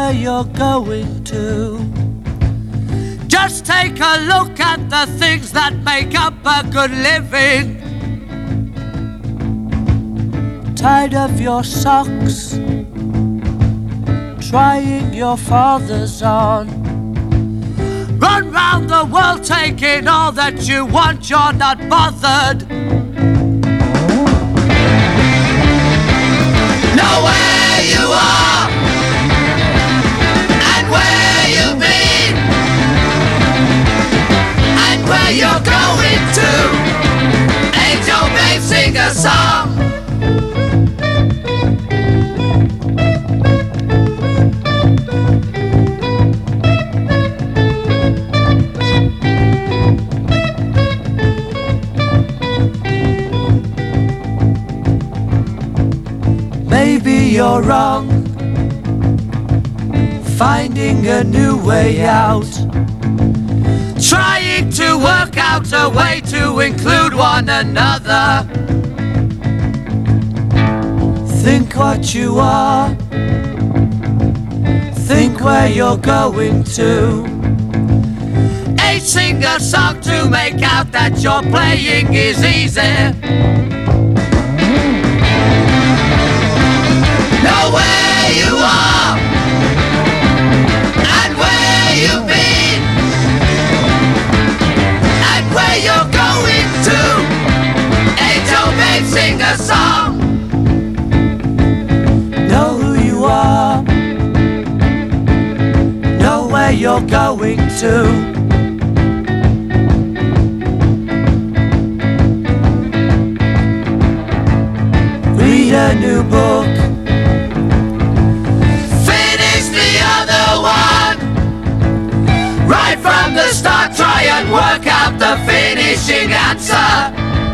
where you're going to. Just take a look at the things that make up a good living. Tired of your socks, trying your father's on. Run round the world taking all that you want, you're not bothered. Know where you are and where you've been and where you're going to. Angel babe, sing a song. Maybe you're wrong, finding a new way out, trying to work out a way to include one another. Think what you are, think where you're going to. Ain't sing a song to make out that your playing is easy. Know where you are and where you've been and where you're going to. Angel babe, sing a song. Know who you are, know where you're going to. Read a new book, right from the start, try and work out the finishing answer.